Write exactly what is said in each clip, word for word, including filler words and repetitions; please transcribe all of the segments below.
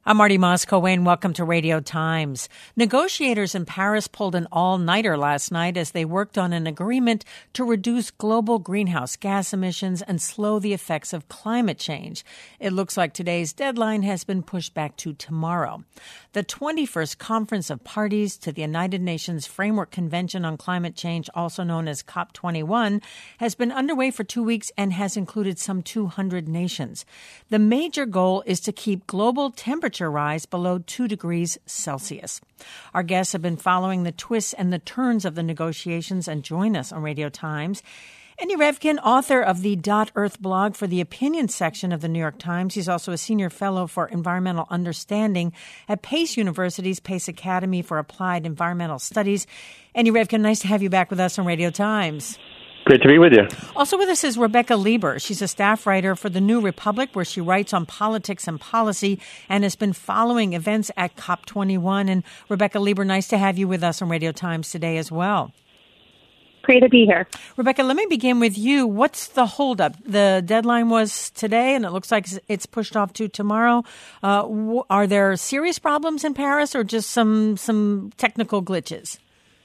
I'm Marty Moscow-Wayne. Welcome to Radio Times. Negotiators in Paris pulled an all-nighter last night as they worked on an agreement to reduce global greenhouse gas emissions and slow the effects of climate change. It looks like today's deadline has been pushed back to tomorrow. The twenty-first Conference of Parties to the United Nations Framework Convention on Climate Change, also known as COP twenty-one, has been underway for two weeks and has included some two hundred nations. The major goal is to keep global temperature rise below two degrees Celsius. Our guests have been following the twists and the turns of the negotiations and join us on Radio Times. Andy Revkin, author of the Dot Earth blog for the opinion section of the New York Times. He's also a senior fellow for environmental understanding at Pace University's Pace Academy for Applied Environmental Studies. Andy Revkin, nice to have you back with us on Radio Times. Great to be with you. Also with us is Rebecca Lieber. She's a staff writer for The New Republic, where she writes on politics and policy and has been following events at COP twenty-one. And Rebecca Lieber, nice to have you with us on Radio Times today as well. Great to be here. Rebecca, let me begin with you. What's the holdup? The deadline was today, and it looks like it's pushed off to tomorrow. Uh, w- are there serious problems in Paris or just some some technical glitches?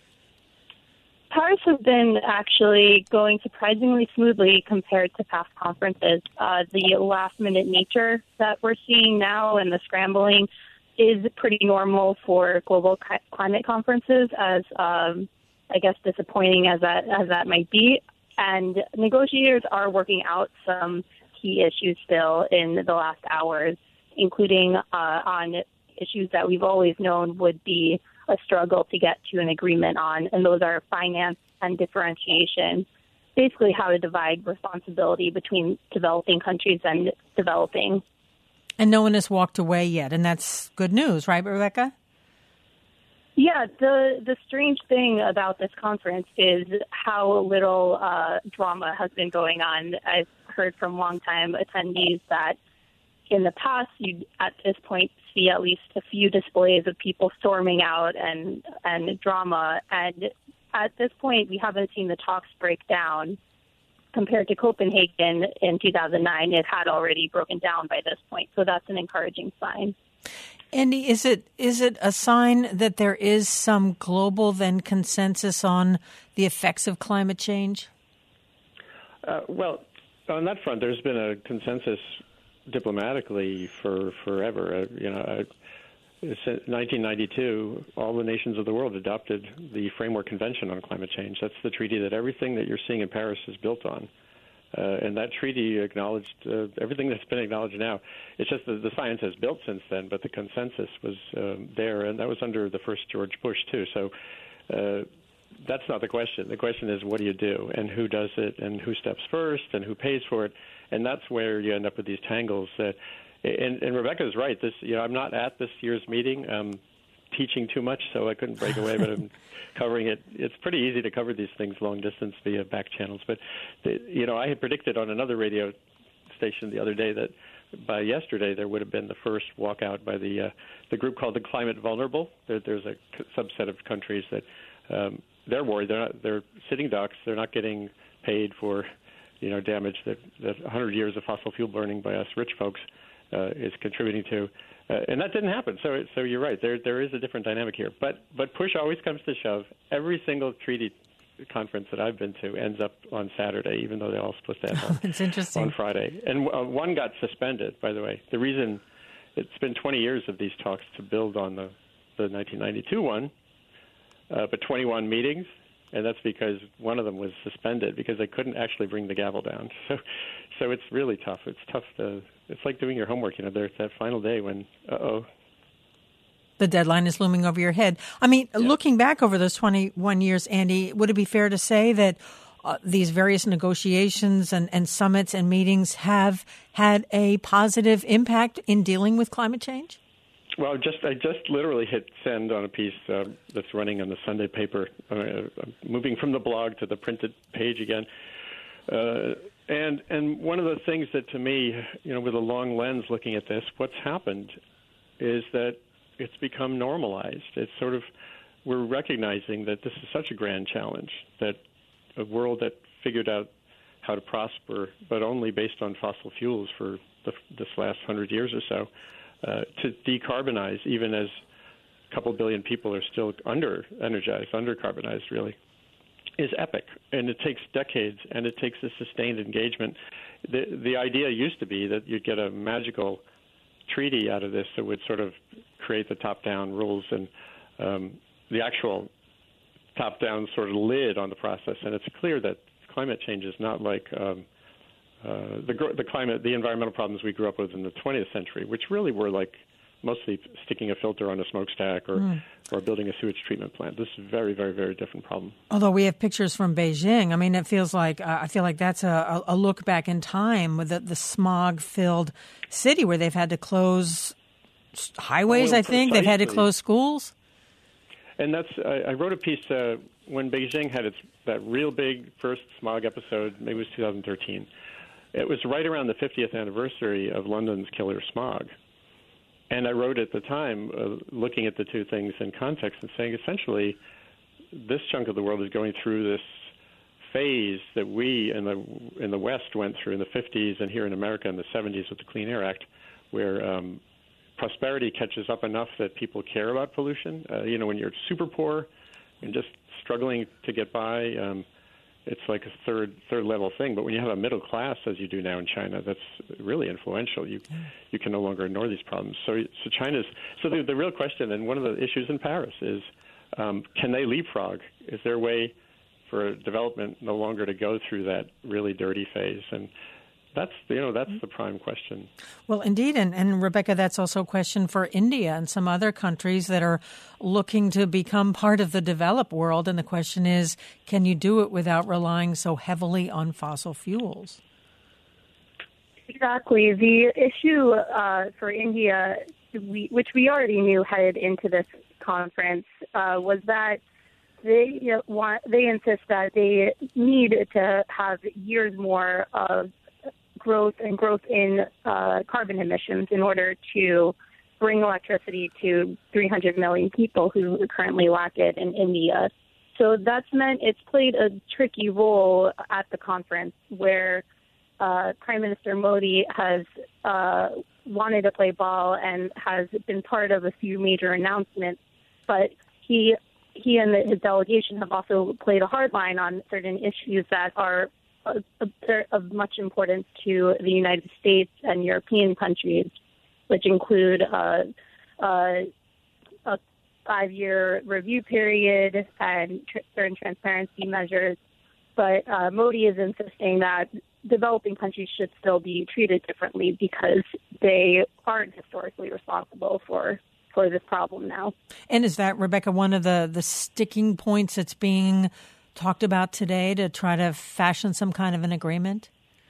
Paris has been actually going surprisingly smoothly compared to past conferences. Uh, the last-minute nature that we're seeing now and the scrambling is pretty normal for global c- climate conferences, as um, I guess disappointing as that as that might be. And negotiators are working out some key issues still in the last hours, including uh, on issues that we've always known would be a struggle to get to an agreement on, and those are finance and differentiation, basically how to divide responsibility between developing countries and developing. And no one has walked away yet, and that's good news, right, Rebecca? Yeah, the, the strange thing about this conference is how little uh, drama has been going on. I've heard from longtime attendees that in the past, you'd at this point see at least a few displays of people storming out and, and drama. And at this point, we haven't seen the talks break down. Compared to Copenhagen in two thousand nine, it had already broken down by this point. So that's an encouraging sign. Andy, is it is it a sign that there is some global then consensus on the effects of climate change? Uh, well, on that front, there's been a consensus diplomatically for forever. Uh, you know, uh, since nineteen ninety-two, all the nations of the world adopted the Framework Convention on Climate Change. That's the treaty that everything that you're seeing in Paris is built on. Uh, and that treaty acknowledged uh, everything that's been acknowledged now. It's just that the science has built since then, but the consensus was um, there, and that was under the first George Bush, too. So uh, that's not the question. The question is, what do you do, and who does it, and who steps first, and who pays for it? And that's where you end up with these tangles. That, and, and Rebecca's right. This, you know, I'm not at this year's meeting. I'm teaching too much, so I couldn't break away, but I'm covering it. It's pretty easy to cover these things long distance via back channels. But, the, you know, I had predicted on another radio station the other day that by yesterday there would have been the first walkout by the uh, the group called the Climate Vulnerable. There, there's a subset of countries that um, they're worried. They're not, they're sitting ducks. They're not getting paid for, you know, damage that, that one hundred years of fossil fuel burning by us rich folks uh, is contributing to. Uh, and that didn't happen. So so you're right. There there is a different dynamic here. But but push always comes to shove. Every single treaty conference that I've been to ends up on Saturday, even though they're all supposed to end on, it's interesting. on Friday. And uh, one got suspended, by the way. The reason it's been twenty years of these talks to build on the, the nineteen ninety-two one, uh, but twenty-one meetings. And that's because one of them was suspended because they couldn't actually bring the gavel down. So, so it's really tough. It's tough to. It's like doing your homework. You know, there's that final day when, uh oh, the deadline is looming over your head. I mean, yeah. Looking back over those twenty-one years, Andy, would it be fair to say that uh, these various negotiations and, and summits and meetings have had a positive impact in dealing with climate change? Well, just I just literally hit send on a piece uh, that's running on the Sunday paper, uh, moving from the blog to the printed page again. Uh, and and one of the things that, to me, you know, with a long lens looking at this, what's happened is that it's become normalized. It's sort of, we're recognizing that this is such a grand challenge, that a world that figured out how to prosper, but only based on fossil fuels for the, this last hundred years or so, uh, to decarbonize, even as a couple billion people are still under-energized, under-carbonized, really, is epic. And it takes decades, and it takes a sustained engagement. The, the idea used to be that you'd get a magical treaty out of this that would sort of create the top-down rules and um, the actual top-down sort of lid on the process. And it's clear that climate change is not like um, uh, the, the climate, the environmental problems we grew up with in the twentieth century, which really were like mostly sticking a filter on a smokestack or, mm. or building a sewage treatment plant. This is a very, very, very different problem. Although we have pictures from Beijing, I mean, it feels like, uh, I feel like that's a, a look back in time with the, the smog-filled city where they've had to close highways, oh, I think. Precisely. They've had to close schools. And that's, I, I wrote a piece uh, when Beijing had its that real big first smog episode, maybe it was two thousand thirteen. It was right around the fiftieth anniversary of London's killer smog. And I wrote at the time, uh, looking at the two things in context and saying, essentially, this chunk of the world is going through this phase that we in the in the West went through in the fifties and here in America in the seventies with the Clean Air Act, where um, prosperity catches up enough that people care about pollution. Uh, you know, when you're super poor and just struggling to get by, um, it's like a third third level thing. But when you have a middle class, as you do now in China, that's really influential. You you can no longer ignore these problems. So so China's so the, the real question, and one of the issues in Paris is, um, can they leapfrog? Is there a way for development no longer to go through that really dirty phase? And that's you know that's the prime question. Well, indeed, and, and Rebecca, that's also a question for India and some other countries that are looking to become part of the developed world. And the question is, can you do it without relying so heavily on fossil fuels? Exactly. The issue uh, for India, we, which we already knew headed into this conference, uh, was that they you know, want they insist that they need to have years more of growth and growth in uh, carbon emissions in order to bring electricity to three hundred million people who currently lack it in India. So that's meant it's played a tricky role at the conference where uh, Prime Minister Modi has uh, wanted to play ball and has been part of a few major announcements, but he he and his delegation have also played a hard line on certain issues that are of much importance to the United States and European countries, which include uh, uh, a five-year review period and tr- certain transparency measures. But uh, Modi is insisting that developing countries should still be treated differently because they aren't historically responsible for for this problem now. And is that, Rebecca, one of the, the sticking points that's being talked about today to try to fashion some kind of an agreement?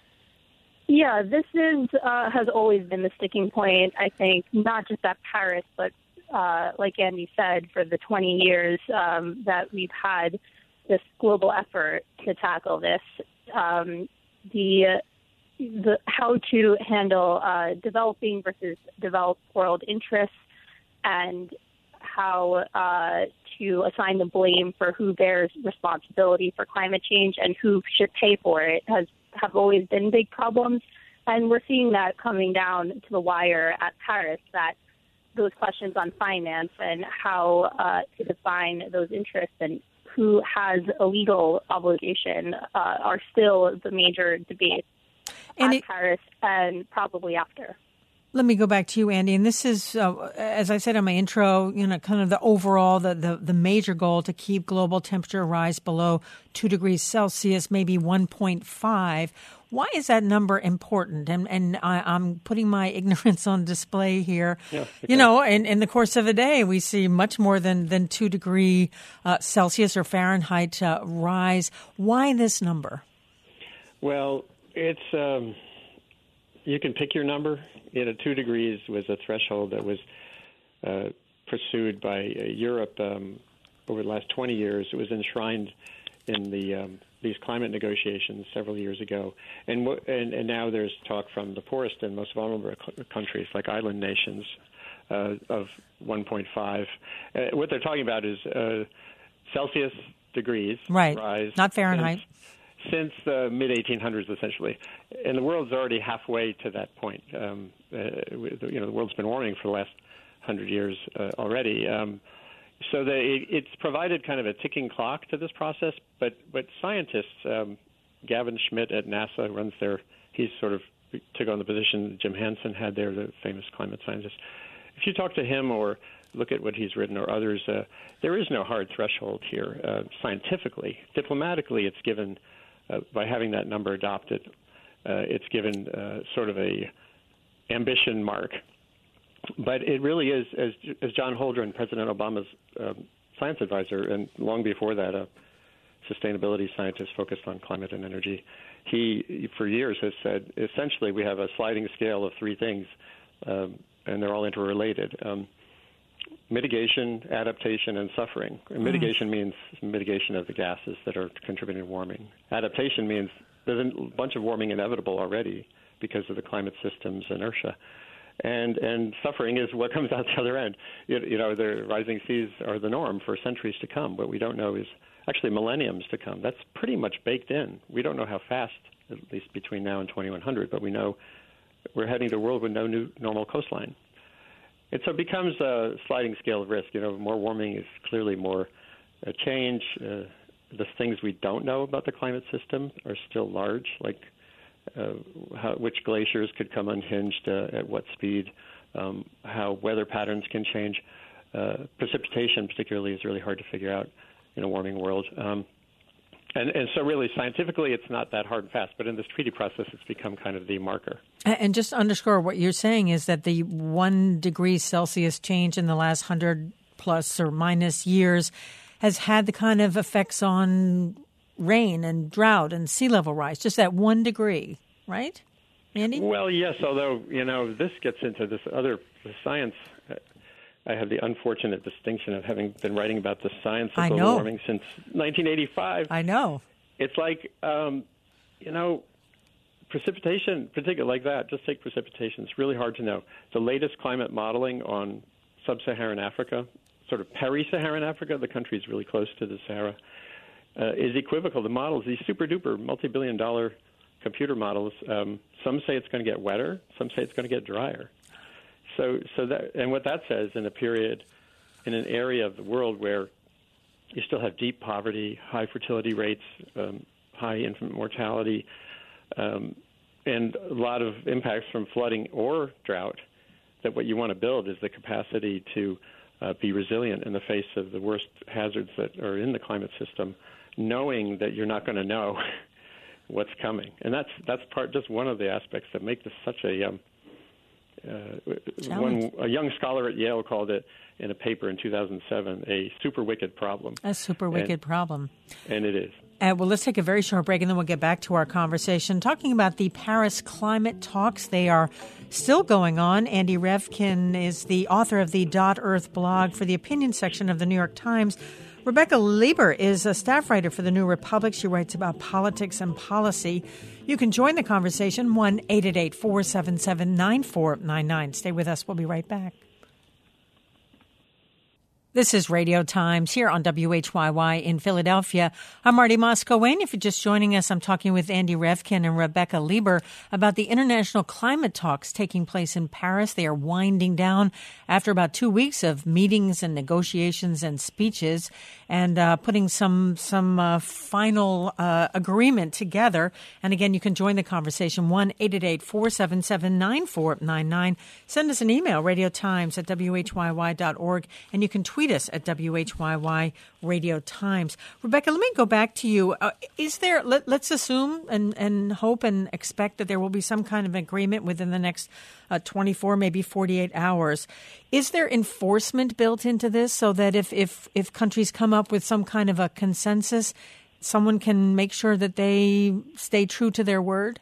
Yeah, this is uh, has always been the sticking point, I think, not just at Paris, but uh, like Andy said, for the twenty years um, that we've had this global effort to tackle this. Um, the the how to handle uh, developing versus developed world interests and how uh, to assign the blame for who bears responsibility for climate change and who should pay for it has have always been big problems. And we're seeing that coming down to the wire at Paris, that those questions on finance and how uh, to define those interests and who has a legal obligation uh, are still the major debates and at it- Paris and probably after. Let me go back to you, Andy. And this is, uh, as I said in my intro, you know, kind of the overall, the, the, the major goal to keep global temperature rise below two degrees Celsius, maybe one point five. Why is that number important? And, and I, I'm putting my ignorance on display here. Yeah, okay. You know, in, in the course of a day, we see much more than, than two degree uh, Celsius or Fahrenheit uh, rise. Why this number? Well, it's um, you can pick your number. You know, two degrees was a threshold that was uh, pursued by uh, Europe um, over the last twenty years. It was enshrined in the um, these climate negotiations several years ago, and, w- and and now there's talk from the poorest and most vulnerable c- countries, like island nations, uh, of one point five. Uh, what they're talking about is uh, Celsius degrees right, rise, not Fahrenheit. since the mid eighteen hundreds, essentially, and the world's already halfway to that point. Um, uh, you know, the world's been warming for the last hundred years uh, already. Um, so the, it, it's provided kind of a ticking clock to this process. But but scientists, um, Gavin Schmidt at NASA runs their. He's sort of took on the position Jim Hansen had there, the famous climate scientist. If you talk to him or look at what he's written or others, uh, there is no hard threshold here uh, scientifically. Diplomatically, it's given, uh, by having that number adopted, uh, it's given uh, sort of a ambition mark. But it really is, as, as John Holdren, President Obama's um, science advisor, and long before that, a sustainability scientist focused on climate and energy, he, for years, has said, essentially, we have a sliding scale of three things, um, and they're all interrelated. Um, mitigation, adaptation, and suffering. And mitigation mm. means mitigation of the gases that are contributing to warming. Adaptation means there's a bunch of warming inevitable already because of the climate system's inertia. And and suffering is what comes out the other end. You, you know, the rising seas are the norm for centuries to come. What we don't know is actually millenniums to come. That's pretty much baked in. We don't know how fast, at least between now and twenty-one hundred, but we know we're heading to a world with no new normal coastline. And so it becomes a sliding scale of risk. You know, more warming is clearly more uh, change. Uh, the things we don't know about the climate system are still large, like uh, how, which glaciers could come unhinged uh, at what speed, um, how weather patterns can change. Uh, precipitation, particularly, is really hard to figure out in a warming world. Um, and, and so really, scientifically, it's not that hard and fast. But in this treaty process, it's become kind of the marker. And just to underscore, what you're saying is that the one degree Celsius change in the last hundred plus or minus years has had the kind of effects on rain and drought and sea level rise, just that one degree, right, Andy? Well, yes, although, you know, this gets into this other the science. I have the unfortunate distinction of having been writing about the science of global warming since nineteen eighty-five. I know. It's like, um, you know, precipitation, particularly like that, just take precipitation. It's really hard to know. The latest climate modeling on sub-Saharan Africa, sort of peri-Saharan Africa, the country is really close to the Sahara, uh, is equivocal. The models, these super-duper multi-billion dollar computer models, um, some say it's going to get wetter, some say it's going to get drier. So, so that, and what that says in a period, in an area of the world where you still have deep poverty, high fertility rates, um, high infant mortality, um, and a lot of impacts from flooding or drought, that what you want to build is the capacity to uh, be resilient in the face of the worst hazards that are in the climate system, knowing that you're not going to know what's coming. And that's that's part, just one of the aspects that make this such a um, Uh, one, a young scholar at Yale called it in a paper in two thousand seven a super wicked problem. A super wicked and, problem. And it is. Uh, well, let's take a very short break and then we'll get back to our conversation talking about the Paris climate talks. They are still going on. Andy Revkin is the author of the Dot Earth blog for the opinion section of the New York Times. Rebecca Lieber is a staff writer for the New Republic. She writes about politics and policy. You can join the conversation, one eight eight eight, four seven seven, nine four nine nine. Stay with us. We'll be right back. This is Radio Times here on W H Y Y in Philadelphia. I'm Marty Moscowane. If you're just joining us, I'm talking with Andy Revkin and Rebecca Lieber about the international climate talks taking place in Paris. They are winding down after about two weeks of meetings and negotiations and speeches and uh, putting some some uh, final uh, agreement together. And again, you can join the conversation, one eight eight eight, four seven seven, nine four nine nine. Send us an email, radiotimes at W H Y Y dot org, and you can tweet us at W H Y Y Radio Times. Rebecca, let me go back to you. Uh, is there, let, let's assume and, and hope and expect that there will be some kind of agreement within the next uh, twenty-four, maybe forty-eight hours. Is there enforcement built into this so that if, if, if countries come up with some kind of a consensus, someone can make sure that they stay true to their word?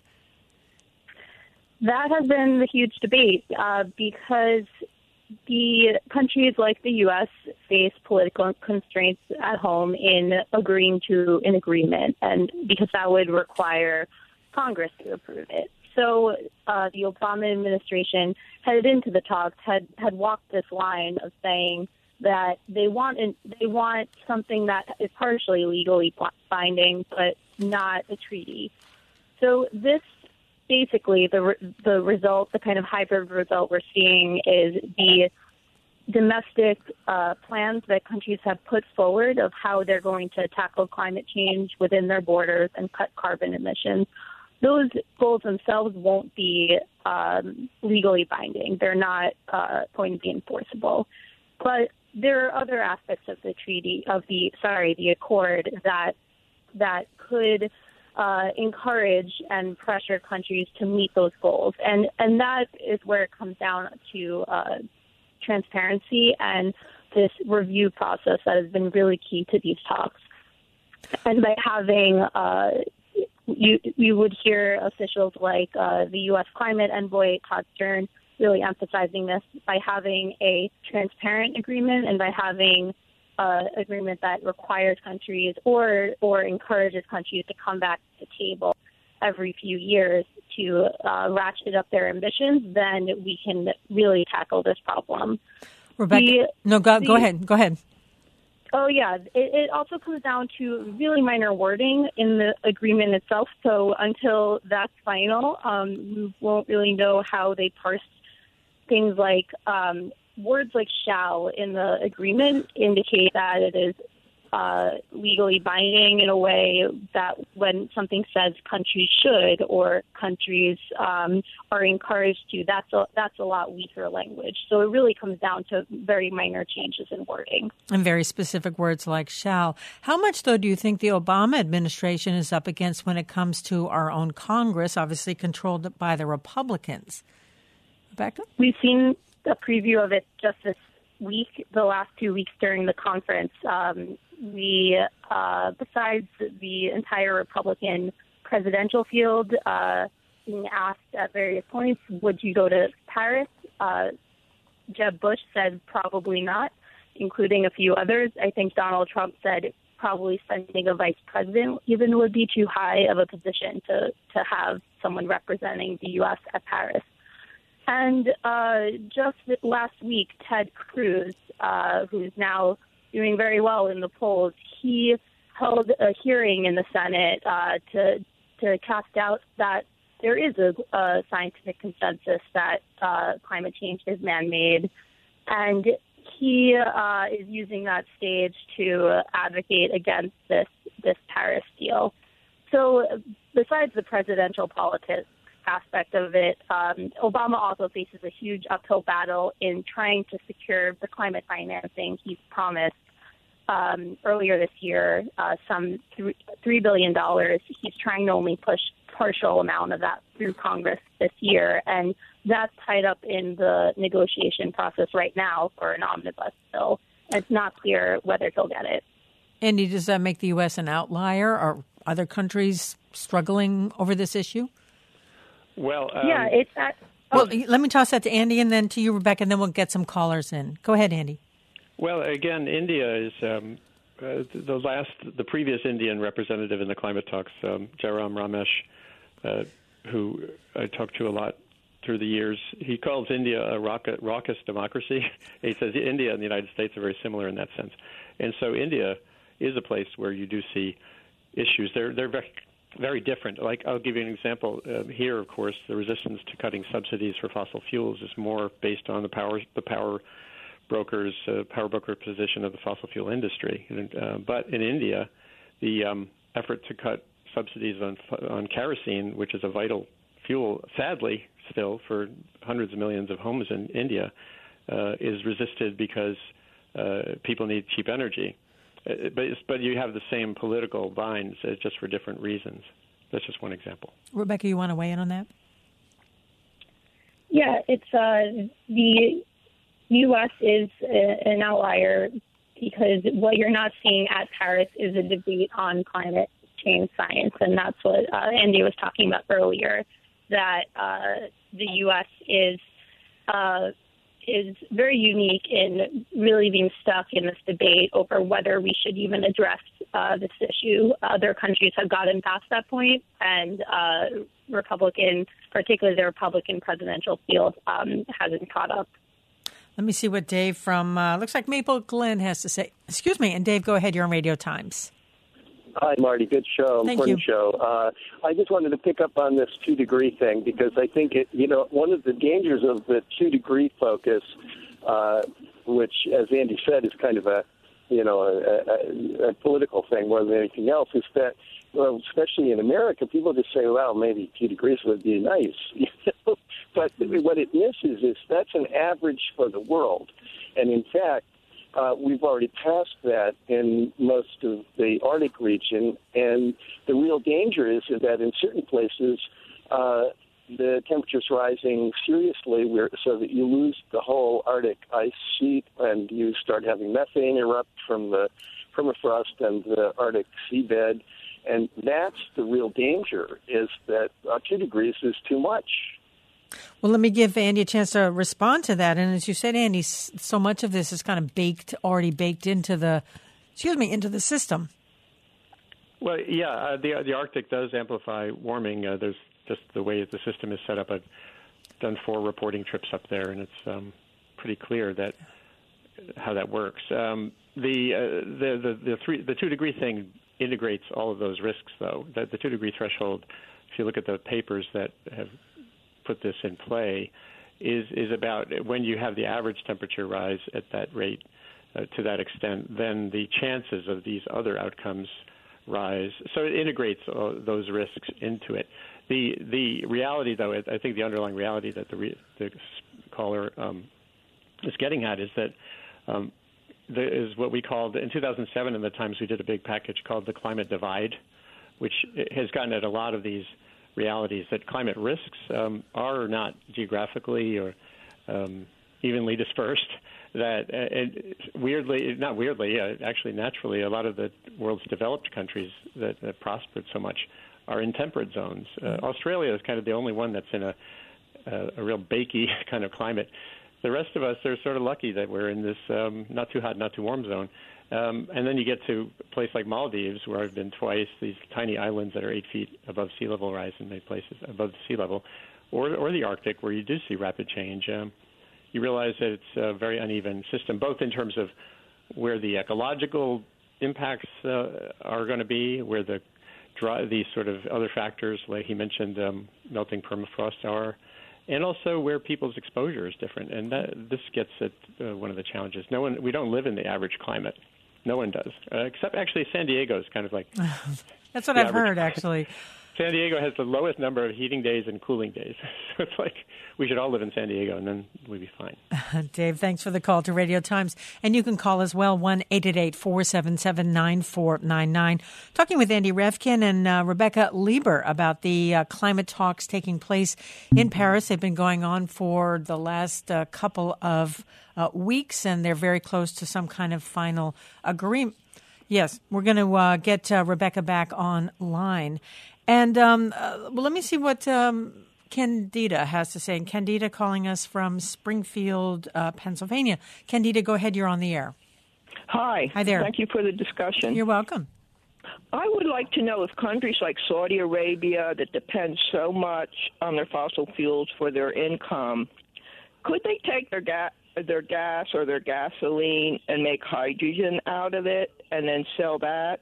That has been the huge debate uh, because the countries like the U S face political constraints at home in agreeing to an agreement, and because that would require Congress to approve it. So uh, the Obama administration headed into the talks had, had walked this line of saying that they want they want something that is partially legally binding, but not a treaty. So this basically the the result, the kind of hybrid result we're seeing is the domestic uh, plans that countries have put forward of how they're going to tackle climate change within their borders and cut carbon emissions. Those goals themselves won't be um, legally binding. They're not uh, going to be enforceable. But there are other aspects of the treaty, of the, sorry, the accord that that could uh, encourage and pressure countries to meet those goals. And, and that is where it comes down to uh, transparency and this review process that has been really key to these talks. And by having, uh, you you would hear officials like uh, the U S climate envoy, Todd Stern, really emphasizing this, by having a transparent agreement and by having an uh, agreement that requires countries or, or encourages countries to come back to the table every few years to uh, ratchet up their ambitions, then we can really tackle this problem. Rebecca, the, no, go, the, go ahead. Go ahead. Oh, yeah. It, it also comes down to really minor wording in the agreement itself. So until that's final, um, we won't really know how they parse things like um, words like shall in the agreement indicate that it is Uh, legally binding in a way that when something says countries should or countries um, are encouraged to, that's a, that's a lot weaker language. So it really comes down to very minor changes in wording. And very specific words like shall. How much, though, do you think the Obama administration is up against when it comes to our own Congress, obviously controlled by the Republicans? Rebecca? We've seen a preview of it just this week, the last two weeks during the conference. Um, we, uh, besides the entire Republican presidential field uh, being asked at various points, would you go to Paris? Uh, Jeb Bush said probably not, including a few others. I think Donald Trump said probably sending a vice president even would be too high of a position to, to have someone representing the U S at Paris. And uh, just last week, Ted Cruz, uh, who's now doing very well in the polls, he held a hearing in the Senate uh, to to cast doubt that there is a, a scientific consensus that uh, climate change is man-made. And he uh, is using that stage to advocate against this, this Paris deal. So besides the presidential politics aspect of it, um, Obama also faces a huge uphill battle in trying to secure the climate financing he's promised um, earlier this year, uh, some three billion dollars. He's trying to only push partial amount of that through Congress this year, and that's tied up in the negotiation process right now for an omnibus bill. And it's not clear whether he'll get it. Andy, does that make the U S an outlier? Are other countries struggling over this issue? Well, um, yeah, it's at, well. Oh. Let me toss that to Andy and then to you, Rebecca, and then we'll get some callers in. Go ahead, Andy. Well, again, India is um, uh, the last, the previous Indian representative in the climate talks, um, Jairam Ramesh, uh, who I talked to a lot through the years. He calls India a rocket, raucous democracy. He says India and the United States are very similar in that sense, and so India is a place where you do see issues. They're they're very very different. Like, I'll give you an example. Uh, here, of course, the resistance to cutting subsidies for fossil fuels is more based on the power the power brokers uh, power broker position of the fossil fuel industry. And, uh, but in India, the um, effort to cut subsidies on on kerosene, which is a vital fuel, sadly still for hundreds of millions of homes in India, uh, is resisted because uh, people need cheap energy. Uh, but but you have the same political binds, uh, just for different reasons. That's just one example. Rebecca, you want to weigh in on that? Yeah, it's uh, the U S is a, an outlier because what you're not seeing at Paris is a debate on climate change science, and that's what uh, Andy was talking about earlier, that uh, the U S is uh, is very unique in really being stuck in this debate over whether we should even address uh, this issue. Other countries have gotten past that point, and uh, Republican, particularly the Republican presidential field, um, hasn't caught up. Let me see what Dave from, uh, looks like Maple Glen has to say. Excuse me. And Dave, go ahead. You're on Radio Times. Hi, Marty. Good show. Thank Important you. show. Uh, I just wanted to pick up on this two-degree thing because I think, it, you know, one of the dangers of the two-degree focus, uh, which, as Andy said, is kind of a, you know, a, a, a political thing more than anything else, is that, well, especially in America, people just say, well, maybe two degrees would be nice. You know? But what it misses is that's an average for the world. And, in fact, Uh, we've already passed that in most of the Arctic region, and the real danger is that in certain places uh, the temperature's rising seriously where, so that you lose the whole Arctic ice sheet and you start having methane erupt from the permafrost and the Arctic seabed. And that's the real danger, is that uh, two degrees is too much. Well, let me give Andy a chance to respond to that. And as you said, Andy, so much of this is kind of baked, already baked into the, excuse me, into the system. Well, yeah, uh, the the Arctic does amplify warming. Uh, there's just the way the system is set up. I've done four reporting trips up there, and it's um, pretty clear that how that works. Um, the, uh, the the the three the two degree thing integrates all of those risks, though. The, the two degree threshold, if you look at the papers that have put this in play, is is about when you have the average temperature rise at that rate uh, to that extent, then the chances of these other outcomes rise. So it integrates uh, those risks into it. The the reality, though, I think the underlying reality that the, re- the caller um, is getting at is that um, there is what we called, in two thousand seven in the Times, we did a big package called the Climate Divide, which has gotten at a lot of these realities, that climate risks um, are not geographically or um, evenly dispersed, that uh, it, weirdly, not weirdly, uh, actually naturally, a lot of the world's developed countries that have prospered so much are in temperate zones. Uh, Australia is kind of the only one that's in a, a, a real bakey kind of climate. The rest of us are sort of lucky that we're in this um, not too hot, not too warm zone. Um, and then you get to a place like Maldives, where I've been twice, these tiny islands that are eight feet above sea level rise in many places, above sea level, or, or the Arctic, where you do see rapid change. Um, you realize that it's a very uneven system, both in terms of where the ecological impacts uh, are going to be, where the dry, these sort of other factors, like he mentioned, um, melting permafrost are, and also where people's exposure is different. And that, this gets at uh, one of the challenges. No one, we don't live in the average climate. No one does, uh, except actually San Diego is kind of like... That's what I've heard, actually. San Diego has the lowest number of heating days and cooling days. So it's like we should all live in San Diego, and then we'd be fine. Dave, thanks for the call to Radio Times. And you can call as well, one eight eight eight, four seven seven, nine four nine nine. Talking with Andy Revkin and uh, Rebecca Lieber about the uh, climate talks taking place in Paris. They've been going on for the last uh, couple of uh, weeks, and they're very close to some kind of final agreement. Yes, we're going to uh, get uh, Rebecca back online. And um, uh, well, let me see what um, Candida has to say. And Candida calling us from Springfield, uh, Pennsylvania. Candida, go ahead. You're on the air. Hi. Hi there. Thank you for the discussion. You're welcome. I would like to know if countries like Saudi Arabia that depend so much on their fossil fuels for their income, could they take their gas, their gas or their gasoline and make hydrogen out of it and then sell that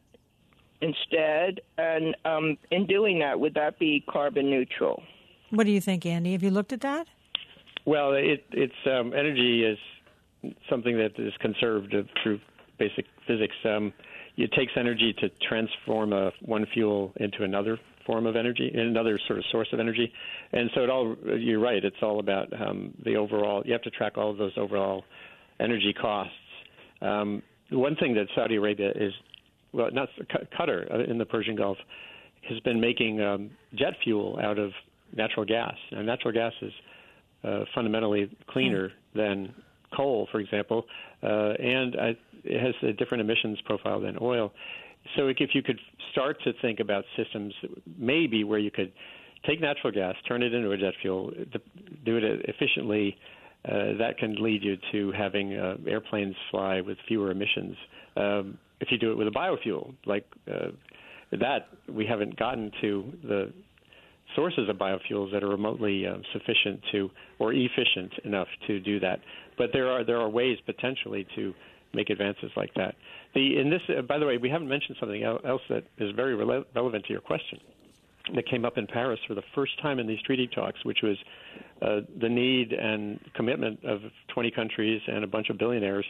instead? And um, in doing that, would that be carbon neutral? What do you think, Andy? Have you looked at that? Well, it, it's um, energy is something that is conserved through basic physics. Um, it takes energy to transform a, one fuel into another form of energy, another sort of source of energy. And so it all, you're right, it's all about um, the overall, you have to track all of those overall energy costs. Um, one thing that Saudi Arabia is, well, not Qatar in the Persian Gulf, has been making um, jet fuel out of natural gas. And natural gas is uh, fundamentally cleaner than coal, for example, uh, and uh, it has a different emissions profile than oil. So if you could start to think about systems maybe where you could take natural gas, turn it into a jet fuel, do it efficiently, uh, that can lead you to having uh, airplanes fly with fewer emissions. Um, if you do it with a biofuel, like uh, that, we haven't gotten to the sources of biofuels that are remotely uh, sufficient to or efficient enough to do that. But there are there are ways potentially to make advances like that. The in this, uh, by the way, we haven't mentioned something else that is very rele- relevant to your question that came up in Paris for the first time in these treaty talks, which was uh, the need and commitment of twenty countries and a bunch of billionaires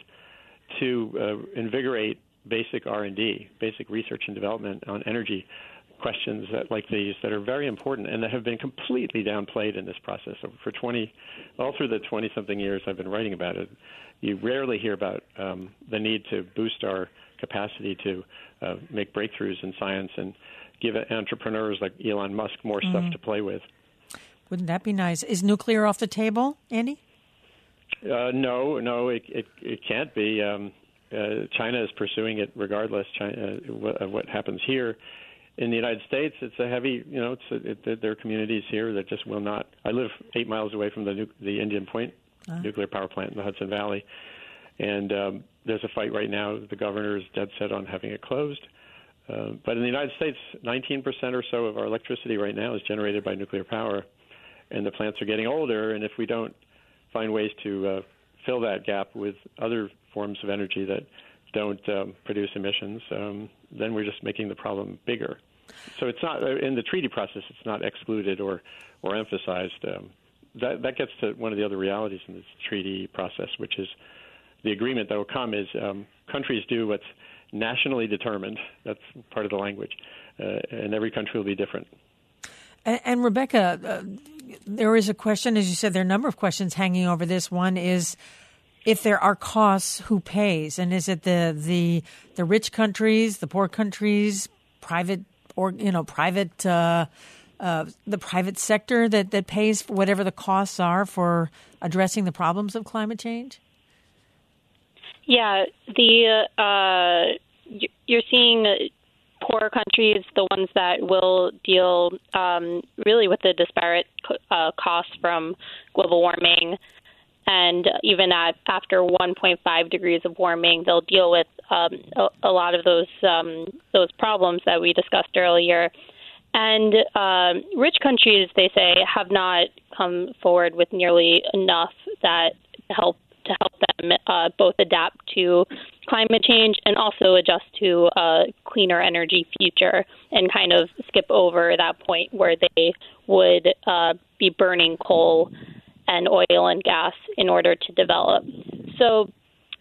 to uh, invigorate basic R and D, basic research and development on energy questions that, like these that are very important and that have been completely downplayed in this process. So for twenty, all through the twenty-something years I've been writing about it, you rarely hear about um, the need to boost our capacity to uh, make breakthroughs in science and give entrepreneurs like Elon Musk more mm-hmm. stuff to play with. Wouldn't that be nice? Is nuclear off the table, Andy? Uh, no, no, it, it, it can't be. Um, uh, China is pursuing it regardless China, uh, of what happens here. In the United States, it's a heavy, you know, it's a, it, there are communities here that just will not. I live eight miles away from the nu- the Indian Point uh-huh. nuclear power plant in the Hudson Valley, and um, there's a fight right now. The governor is dead set on having it closed. Uh, but in the United States, nineteen percent or so of our electricity right now is generated by nuclear power, and the plants are getting older. And if we don't find ways to uh, fill that gap with other forms of energy that don't um, produce emissions, um, then we're just making the problem bigger. So it's not in the treaty process. It's not excluded or or emphasized. Um, that that gets to one of the other realities in this treaty process, which is the agreement that will come is um, countries do what's nationally determined. That's part of the language, uh, and every country will be different. And, and Rebecca, uh, there is a question, as you said, there are a number of questions hanging over this. One is, if there are costs, who pays? And is it the the the rich countries, the poor countries, private or you know private uh, uh, the private sector that, that pays for whatever the costs are for addressing the problems of climate change? Yeah, the uh, you're seeing poor countries, the ones that will deal um, really with the disparate uh, costs from global warming. And even at after one point five degrees of warming, they'll deal with um, a, a lot of those um, those problems that we discussed earlier. And um, rich countries, they say, have not come forward with nearly enough that help to help them uh, both adapt to climate change and also adjust to a cleaner energy future, and kind of skip over that point where they would uh, be burning coal and oil and gas in order to develop. So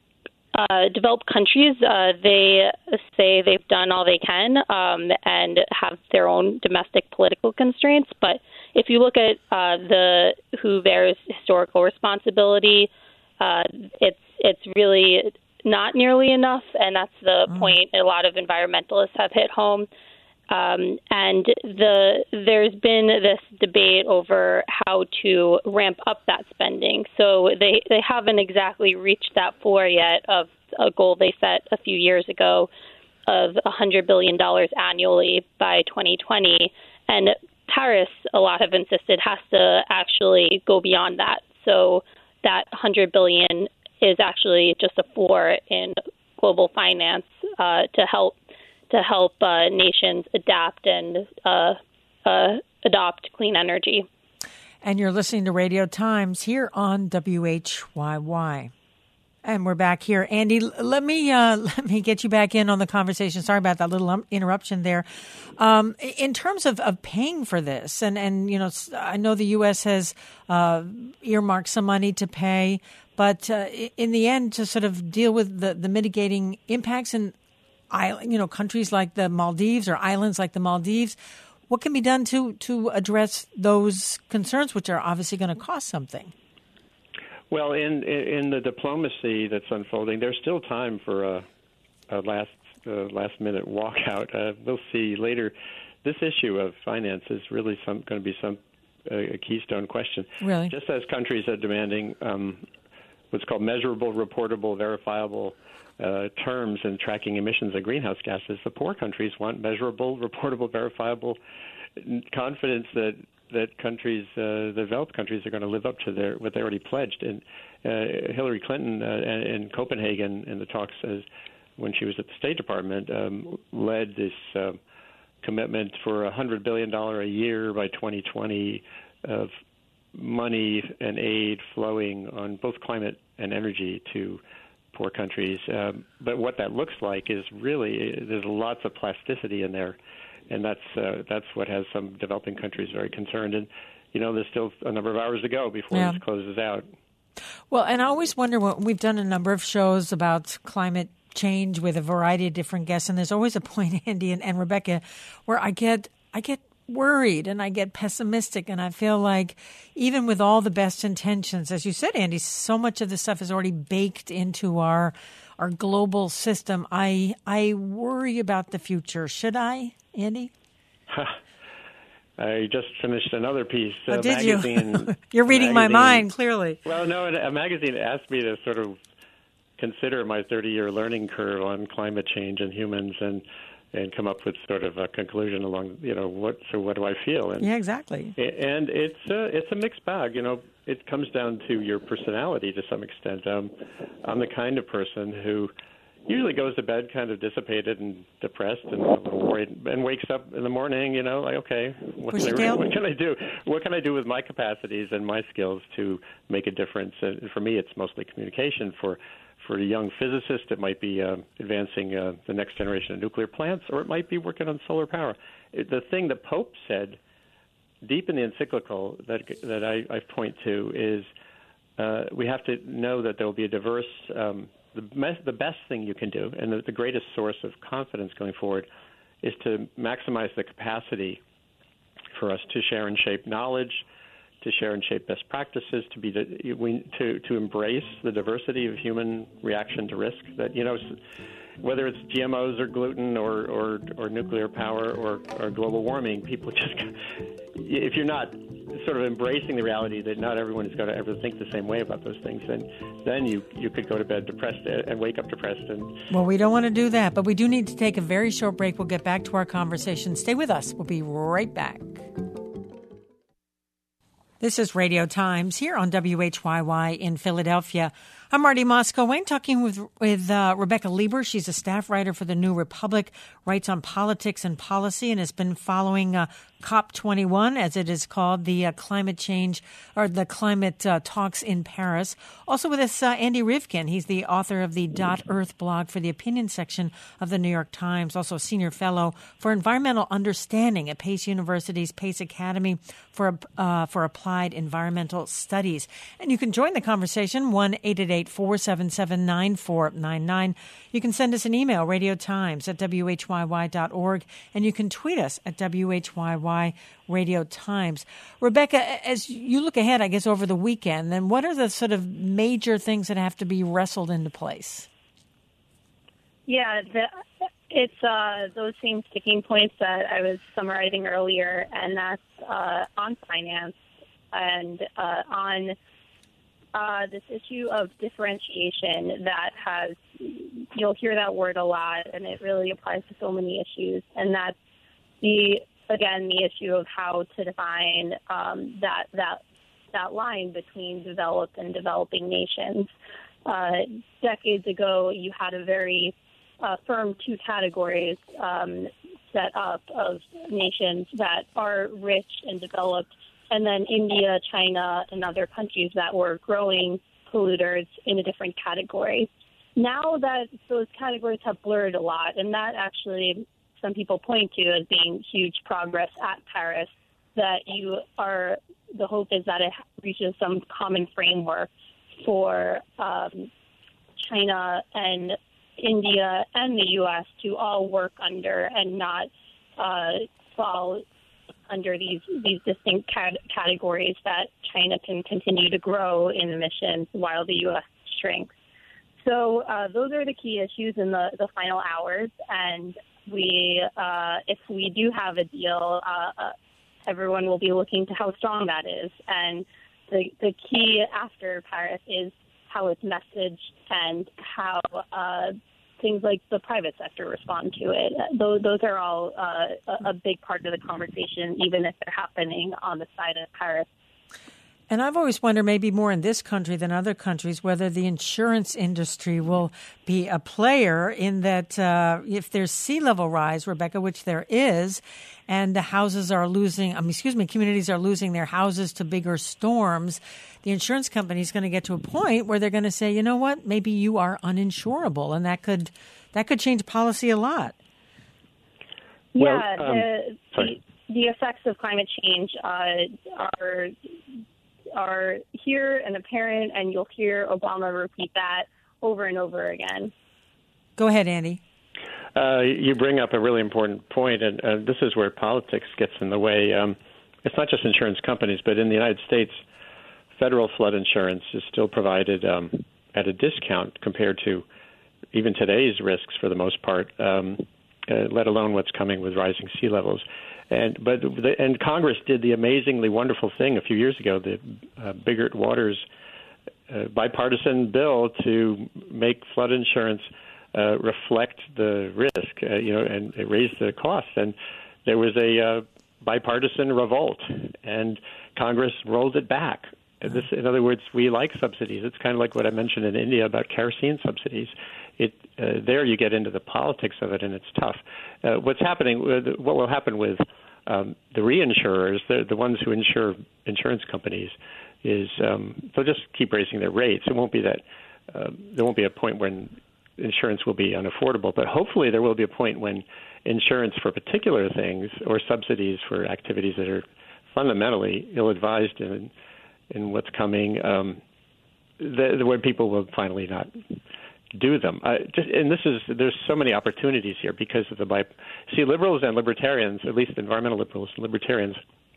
uh, developed countries, uh, they say they've done all they can um, and have their own domestic political constraints. But if you look at uh, the who bears historical responsibility, uh, it's it's really not nearly enough, and that's the mm. point a lot of environmentalists have hit home. Um, and the there's been this debate over how to ramp up that spending. So they, they haven't exactly reached that floor yet of a goal they set a few years ago of one hundred billion dollars annually by twenty twenty. And Paris, a lot have insisted, has to actually go beyond that. So that one hundred billion dollars is actually just a floor in global finance uh, to help to help uh, nations adapt and uh, uh, adopt clean energy. And you're listening to Radio Times here on W H Y Y. And we're back here. Andy, let me uh, let me get you back in on the conversation. Sorry about that little um, interruption there. Um, in terms of, of paying for this, and, and you know, I know the U S has uh, earmarked some money to pay, but uh, in the end, to sort of deal with the, the mitigating impacts and Island, you know, countries like the Maldives or islands like the Maldives, what can be done to, to address those concerns, which are obviously going to cost something? Well, in in the diplomacy that's unfolding, there's still time for a, a last uh, last minute walkout. Uh, we'll see later. This issue of finance is really some, going to be some uh, a keystone question. Really, just as countries are demanding um, what's called measurable, reportable, verifiable Uh, terms in tracking emissions of greenhouse gases, the poor countries want measurable, reportable, verifiable confidence that that countries, uh, the developed countries, are going to live up to their what they already pledged. And uh, Hillary Clinton uh, in Copenhagen in the talks, as when she was at the State Department, um, led this uh, commitment for one hundred billion dollars a year by twenty twenty of money and aid flowing on both climate and energy to poor countries. Um, but what that looks like is really, there's lots of plasticity in there, and that's uh, that's what has some developing countries very concerned. And, you know, there's still a number of hours to go before yeah. this closes out. Well, and I always wonder, what we've done a number of shows about climate change with a variety of different guests, and there's always a point, Andy and, and Rebecca, where I get I get worried and I get pessimistic, and I feel like even with all the best intentions, as you said, Andy, so much of this stuff is already baked into our our global system. I I worry about the future. Should I, Andy? I just finished another piece. Oh, uh, did magazine, you? You're reading magazine, my mind, clearly. Well, no, a magazine asked me to sort of consider my thirty-year learning curve on climate change and humans, and and come up with sort of a conclusion along, you know, what. So what do I feel? And, yeah, exactly. And it's a, it's a mixed bag. You know, it comes down to your personality to some extent. Um, I'm the kind of person who usually goes to bed kind of dissipated and depressed and a little worried, and wakes up in the morning, you know, like, okay, what can, I, what can I do? What can I do with my capacities and my skills to make a difference? And for me, it's mostly communication. For For a young physicist, it might be uh, advancing uh, the next generation of nuclear plants, or it might be working on solar power. It, the thing the Pope said deep in the encyclical that that I, I point to is uh, we have to know that there will be a diverse um, The, me- the best thing you can do, and the, the greatest source of confidence going forward, is to maximize the capacity for us to share and shape knowledge, to share and shape best practices, to be the, we, to to embrace the diversity of human reaction to risk. That, you know, whether it's G M Os or gluten or or, or nuclear power or, or global warming, people just, if you're not sort of embracing the reality that not everyone is going to ever think the same way about those things, then then you, you could go to bed depressed and wake up depressed. And well, we don't want to do that, but we do need to take a very short break. We'll get back to our conversation. Stay with us. We'll be right back. This is Radio Times here on W H Y Y in Philadelphia. I'm Marty Moscow-Wayne, talking with with uh, Rebecca Lieber. She's a staff writer for the New Republic, writes on politics and policy, and has been following uh, COP twenty-one, as it is called, the uh, climate change or the climate uh, talks in Paris. Also with us, uh, Andy Rivkin. He's the author of the Dot Earth blog for the opinion section of the New York Times, also a senior fellow for environmental understanding at Pace University's Pace Academy for uh, for applied environmental studies. And you can join the conversation, one eight eight eight, four seven seven, nine four nine nine. You can send us an email, radiotimes at w h y y dot org, and you can tweet us at W H Y Y Radio Times. Rebecca, as you look ahead, I guess, over the weekend, then what are the sort of major things that have to be wrestled into place? Yeah, the, it's uh, those same sticking points that I was summarizing earlier, and that's uh, on finance and uh, on uh, this issue of differentiation that has, you'll hear that word a lot, and it really applies to so many issues, and that's the, again, the issue of how to define um, that that that line between developed and developing nations. Uh, decades ago, you had a very uh, firm two categories um, set up of nations that are rich and developed, and then India, China, and other countries that were growing polluters in a different category. Now that those categories have blurred a lot, and that actually some people point to as being huge progress at Paris, that you are, the hope is that it reaches some common framework for um, China and India and the U S to all work under and not uh, fall under these these distinct cat- categories that China can continue to grow in emissions while the U S shrinks. So uh, those are the key issues in the, the final hours, and we, uh, if we do have a deal, uh, uh, everyone will be looking to how strong that is. And the the key after Paris is how it's messaged and how uh, things like the private sector respond to it. Those, those are all uh, a, a big part of the conversation, even if they're happening on the side of Paris. And I've always wondered, maybe more in this country than other countries, whether the insurance industry will be a player in that uh, if there's sea level rise, Rebecca, which there is, and the houses are losing, um, excuse me, communities are losing their houses to bigger storms, the insurance company is going to get to a point where they're going to say, you know what, maybe you are uninsurable, and that could that could change policy a lot. Well, yeah, um, the, the the effects of climate change uh, are. are here and apparent, and you'll hear Obama repeat that over and over again. Go ahead, Andy. Uh, you bring up a really important point, and uh, this is where politics gets in the way. Um, it's not just insurance companies, but in the United States, federal flood insurance is still provided um, at a discount compared to even today's risks for the most part, um, uh, let alone what's coming with rising sea levels. And but the, and Congress did the amazingly wonderful thing a few years ago, the uh, Biggert Waters uh, bipartisan bill to make flood insurance uh, reflect the risk, uh, you know, and it raised the cost. And there was a uh, bipartisan revolt, and Congress rolled it back. This, in other words, we like subsidies. It's kind of like what I mentioned in India about kerosene subsidies. It uh, there you get into the politics of it, and it's tough. Uh, what's happening? With, what will happen with um, the reinsurers, the, the ones who insure insurance companies, is um, they'll just keep raising their rates. It won't be that uh, there won't be a point when insurance will be unaffordable, but hopefully there will be a point when insurance for particular things or subsidies for activities that are fundamentally ill-advised in in what's coming, um, the, the where people will finally not do them. Uh, just, and this is there's so many opportunities here because of the bi. See, liberals and libertarians, at least environmental liberals and libertarians,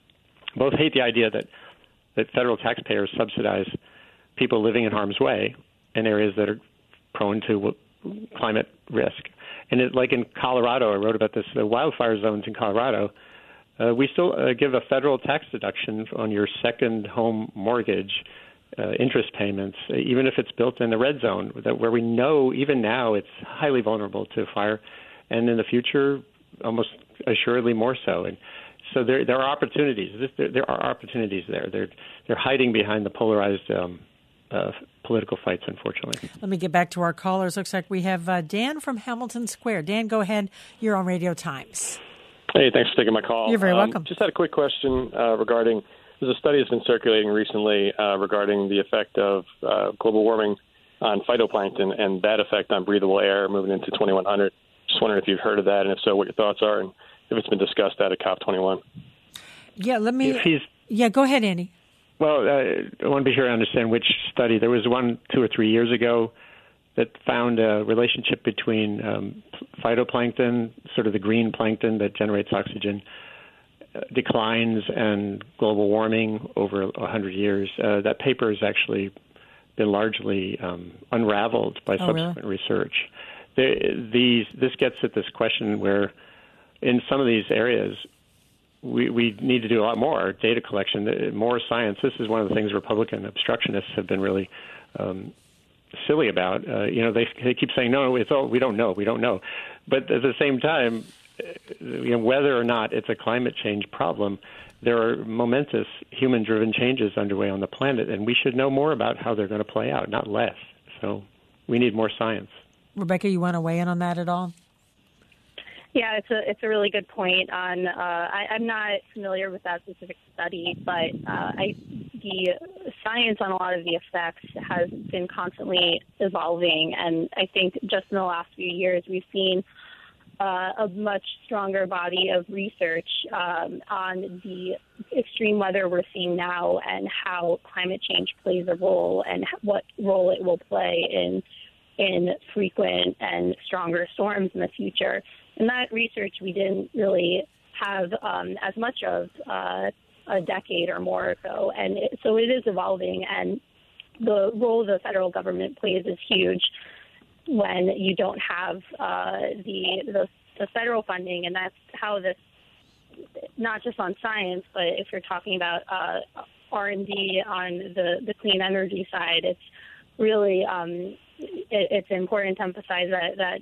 both hate the idea that that federal taxpayers subsidize people living in harm's way in areas that are prone to climate risk. And it, like in Colorado, I wrote about this, the wildfire zones in Colorado. Uh, we still uh, give a federal tax deduction on your second home mortgage uh, interest payments, uh, even if it's built in the red zone, that where we know even now it's highly vulnerable to fire, and in the future, almost assuredly more so. And so there there are opportunities. This, there, there are opportunities there. They're they're hiding behind the polarized um, uh, political fights, unfortunately. Let me get back to our callers. Looks like we have uh, Dan from Hamilton Square. Dan, go ahead. You're on Radio Times. Hey, thanks for taking my call. You're very um, welcome. Just had a quick question uh, regarding, there's a study that's been circulating recently uh, regarding the effect of uh, global warming on phytoplankton and that effect on breathable air moving into twenty-one hundred. Just wondering if you've heard of that, and if so, what your thoughts are, and if it's been discussed at a COP twenty-one. Yeah, let me... If he's, yeah, go ahead, Andy. Well, uh, I want to be sure I understand which study. There was one two or three years ago that found a relationship between um, phytoplankton, sort of the green plankton that generates oxygen, uh, declines and global warming over one hundred years. Uh, that paper has actually been largely um, unraveled by oh, subsequent really? research. There, these, this gets at this question where in some of these areas, we, we need to do a lot more data collection, more science. This is one of the things Republican obstructionists have been really um, silly about. Uh, you know, they, they keep saying, no, it's all, we don't know, we don't know. But at the same time, you know, whether or not it's a climate change problem, there are momentous human-driven changes underway on the planet, and we should know more about how they're going to play out, not less. So we need more science. Rebecca, you want to weigh in on that at all? Yeah, it's a it's a really good point. On uh, I, I'm not familiar with that specific study, but uh, I, the science on a lot of the effects has been constantly evolving, and I think just in the last few years we've seen uh, a much stronger body of research um, on the extreme weather we're seeing now and how climate change plays a role and what role it will play in in frequent and stronger storms in the future. And that research we didn't really have um, as much of uh, a decade or more ago. And it, so it is evolving, and the role the federal government plays is huge when you don't have uh, the, the the federal funding. And that's how this, not just on science, but if you're talking about uh, R and D on the, the clean energy side, it's really um, it, it's important to emphasize that, that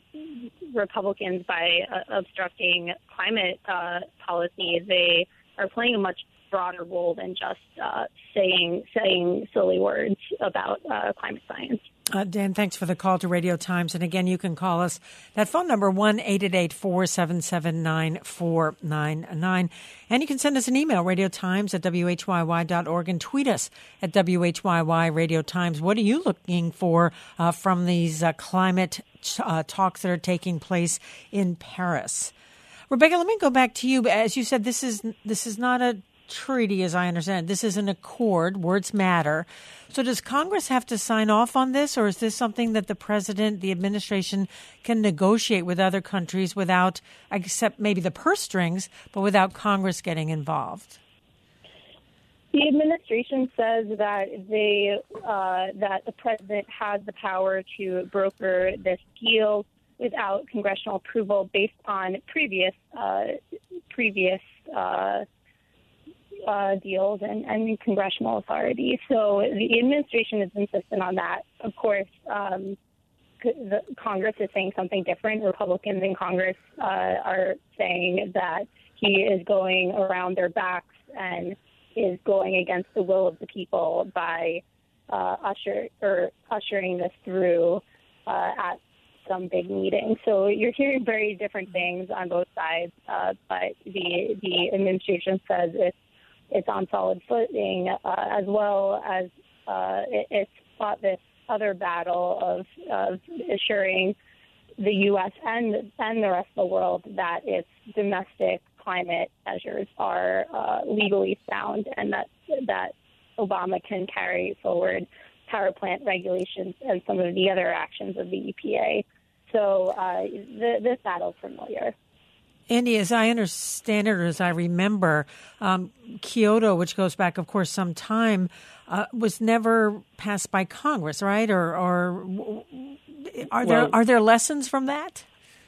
Republicans, by uh, obstructing climate uh, policy, they are playing a much broader role than just uh, saying saying silly words about uh, climate science. Uh, Dan, thanks for the call to Radio Times. And again, you can call us. That phone number, one eight eight eight, four seven seven, nine four nine nine. And you can send us an email, radiotimes at w h y y dot org, and tweet us at W H Y Y Radio Times. What are you looking for uh, from these uh, climate uh, talks that are taking place in Paris? Rebecca, let me go back to you. As you said, this is this is not a treaty, as I understand it. This is an accord. Words matter. So does Congress have to sign off on this, or is this something that the president, the administration, can negotiate with other countries without, except maybe the purse strings, but without Congress getting involved? The administration says that they uh, that the president has the power to broker this deal without congressional approval, based on previous uh, previous. Uh, Uh, deals and, and congressional authority. So the administration is insistent on that. Of course, um, the Congress is saying something different. Republicans in Congress uh, are saying that he is going around their backs and is going against the will of the people by uh, usher or ushering this through uh, at some big meeting. So you're hearing very different things on both sides, uh, but the the administration says it's It's on solid footing, uh, as well as uh, it, it's fought this other battle of, of assuring the U S and and the rest of the world that its domestic climate measures are uh, legally sound, and that that Obama can carry forward power plant regulations and some of the other actions of the E P A. So uh, the, this battle is familiar. Andy, as I understand it, or as I remember, um, Kyoto, which goes back, of course, some time, uh, was never passed by Congress, right? Or, or are there well, are there lessons from that?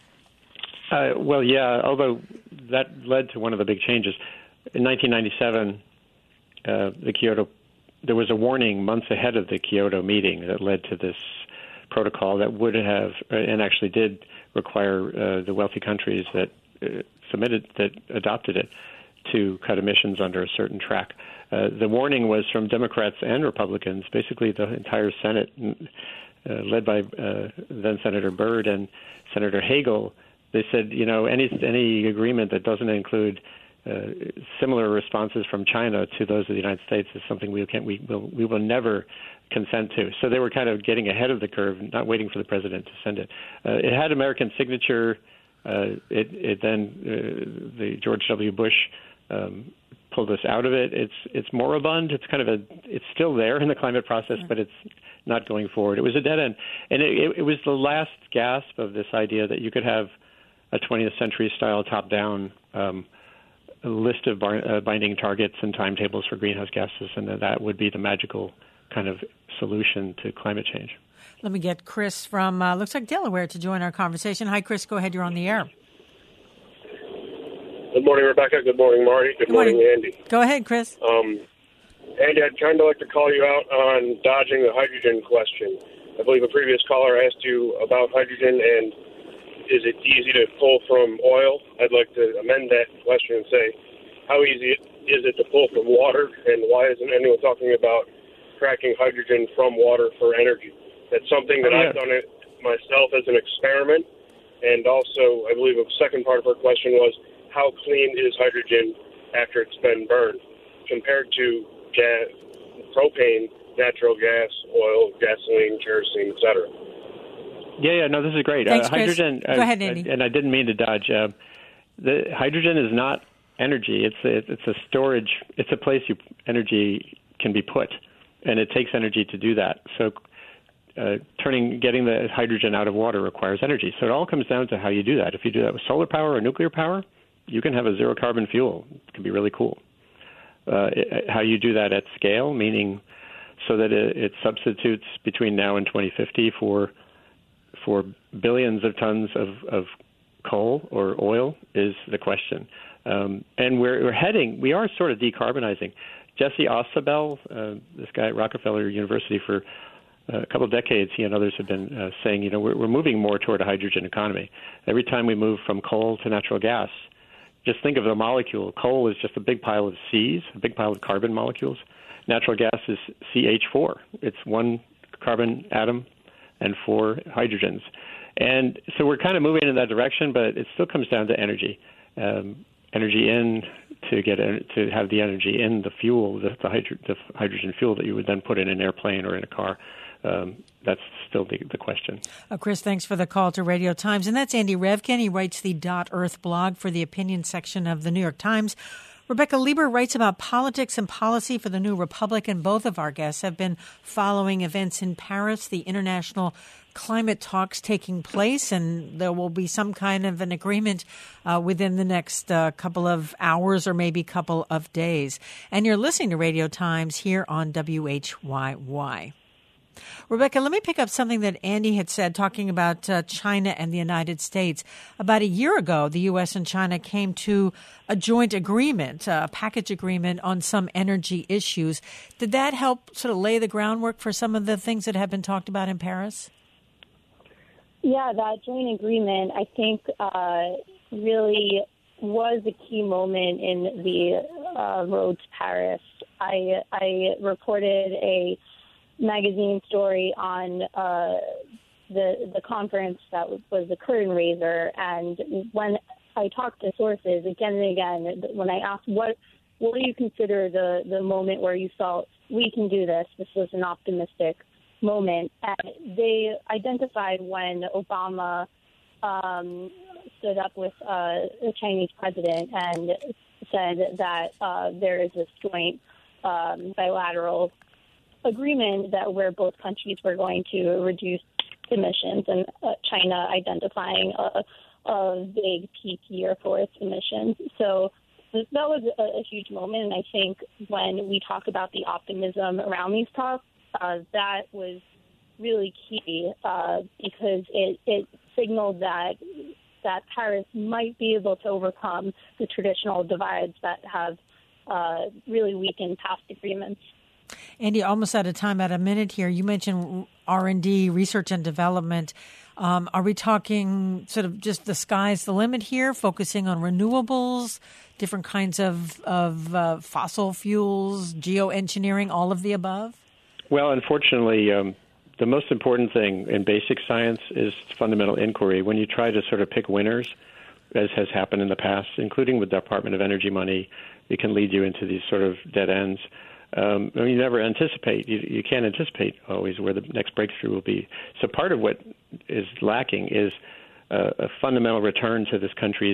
Uh, well, yeah. Although that led to one of the big changes in nineteen ninety-seven, uh, the Kyoto. There was a warning months ahead of the Kyoto meeting that led to this protocol that would have, and actually did, require uh, the wealthy countries that Uh, submitted that adopted it to cut emissions under a certain track. Uh, the warning was from Democrats and Republicans, basically the entire Senate, uh, led by uh, then Senator Byrd and Senator Hagel. They said, you know, any any agreement that doesn't include uh, similar responses from China to those of the United States is something we can we will we will never consent to. So they were kind of getting ahead of the curve, not waiting for the president to send it. Uh, it had American signature. Uh, it, it then uh, the George W. Bush um, pulled us out of it. It's it's moribund. It's kind of a it's still there in the climate process, but it's not going forward. It was a dead end, and it, it, it was the last gasp of this idea that you could have a twentieth century style top down um, list of bar, uh, binding targets and timetables for greenhouse gases, and that that would be the magical kind of solution to climate change. Let me get Chris from, uh, looks like Delaware, to join our conversation. Hi, Chris. Go ahead. You're on the air. Good morning, Rebecca. Good morning, Marty. Good, Good morning. morning, Andy. Go ahead, Chris. Um, Andy, I'd kind of like to call you out on dodging the hydrogen question. I believe a previous caller asked you about hydrogen and is it easy to pull from oil? I'd like to amend that question and say, how easy is it to pull from water, and why isn't anyone talking about cracking hydrogen from water for energy? That's something that oh, yeah. I've done it myself as an experiment. And also, I believe a second part of her question was, how clean is hydrogen after it's been burned compared to gas, propane, natural gas, oil, gasoline, kerosene, et cetera? Yeah, yeah, no, this is great. Thanks, uh, hydrogen, Chris. Go uh, ahead, Andy. And I didn't mean to dodge. Uh, the hydrogen is not energy. It's a, it's a storage. It's a place you energy can be put, and it takes energy to do that. So Uh, turning, getting the hydrogen out of water requires energy. So it all comes down to how you do that. If you do that with solar power or nuclear power, you can have a zero carbon fuel. It can be really cool. Uh, it, how you do that at scale, meaning so that it, it substitutes between now and twenty fifty for for billions of tons of, of coal or oil, is the question. Um, and we're, we're heading, we are sort of decarbonizing. Jesse Ostebel, uh, this guy at Rockefeller University, for a couple of decades, he and others have been uh, saying, you know, we're, we're moving more toward a hydrogen economy. Every time we move from coal to natural gas, just think of the molecule. Coal is just a big pile of C's, a big pile of carbon molecules. Natural gas is C H four. It's one carbon atom and four hydrogens. And so we're kind of moving in that direction, but it still comes down to energy. Um, energy in to get to have the energy in the fuel, the, the, hydro, the hydrogen fuel that you would then put in an airplane or in a car. Um, that's still the, the question. Uh, Chris, thanks for the call to Radio Times. And that's Andy Revkin. He writes the .earth blog for the opinion section of the New York Times. Rebecca Lieber writes about politics and policy for the New Republic, and both of our guests have been following events in Paris, the international climate talks taking place, and there will be some kind of an agreement uh, within the next uh, couple of hours or maybe couple of days. And you're listening to Radio Times here on W H Y Y. Rebecca, let me pick up something that Andy had said talking about uh, China and the United States. About a year ago, the U S and China came to a joint agreement, a package agreement on some energy issues. Did that help sort of lay the groundwork for some of the things that have been talked about in Paris? Yeah, that joint agreement, I think, uh, really was a key moment in the uh, road to Paris. I, I reported a magazine story on uh, the the conference that was the curtain raiser, and when I talked to sources again and again, when I asked what what do you consider the, the moment where you felt we can do this, this was an optimistic moment, and they identified when Obama um, stood up with uh, the Chinese president and said that uh, there is this joint um, bilateral agreement that where both countries were going to reduce emissions, and uh, China identifying a, a big peak year for its emissions. So that was a, a huge moment, and I think when we talk about the optimism around these talks, uh, that was really key uh, because it, it signaled that that Paris might be able to overcome the traditional divides that have uh, really weakened past agreements. Andy, almost out of time, out of a minute here. You mentioned R and D, research and development. Um, are we talking sort of just the sky's the limit here, focusing on renewables, different kinds of, of uh, fossil fuels, geoengineering, all of the above? Well, unfortunately, um, the most important thing in basic science is fundamental inquiry. When you try to sort of pick winners, as has happened in the past, including with the Department of Energy money, it can lead you into these sort of dead ends. Um, I mean, you never anticipate. You, you can't anticipate always where the next breakthrough will be. So part of what is lacking is uh, a fundamental return to this country's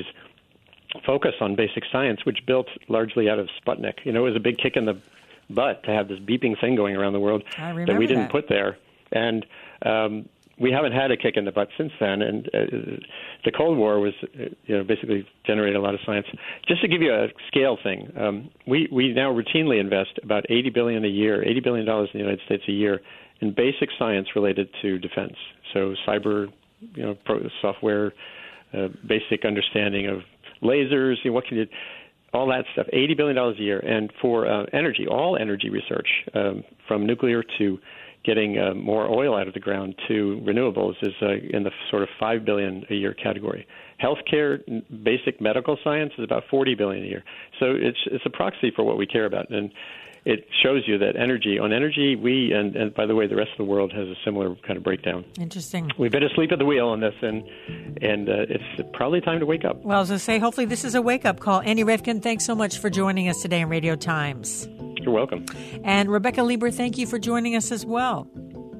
focus on basic science, which built largely out of Sputnik. You know, it was a big kick in the butt to have this beeping thing going around the world that we didn't that. put there. And um, we haven't had a kick in the butt since then. And uh, the Cold War was, uh, you know, basically generated a lot of science. Just to give you a scale thing, um, we, we now routinely invest about eighty billion dollars a year, eighty billion dollars in the United States a year in basic science related to defense. So cyber, you know, pro- software, uh, basic understanding of lasers, you know, what can you, all that stuff, eighty billion dollars a year. And for uh, energy, all energy research, um, from nuclear to getting uh, more oil out of the ground to renewables is uh, in the sort of five billion dollars a year category. Healthcare, basic medical science is about forty billion dollars a year. So it's it's a proxy for what we care about. And it shows you that energy, on energy, we, and, and by the way, the rest of the world has a similar kind of breakdown. Interesting. We've been asleep at the wheel on this, and and uh, it's probably time to wake up. Well, as I say, hopefully this is a wake-up call. Andy Revkin, thanks so much for joining us today on Radio Times. You're welcome. And Rebecca Lieber, thank you for joining us as well.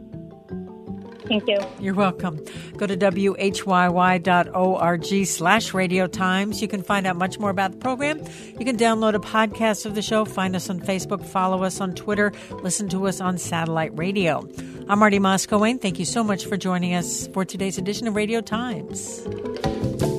Thank you. You're welcome. Go to W H Y Y dot org slash Radio Times. You can find out much more about the program. You can download a podcast of the show, find us on Facebook, follow us on Twitter, listen to us on satellite radio. I'm Marty Moskowitz. Thank you so much for joining us for today's edition of Radio Times.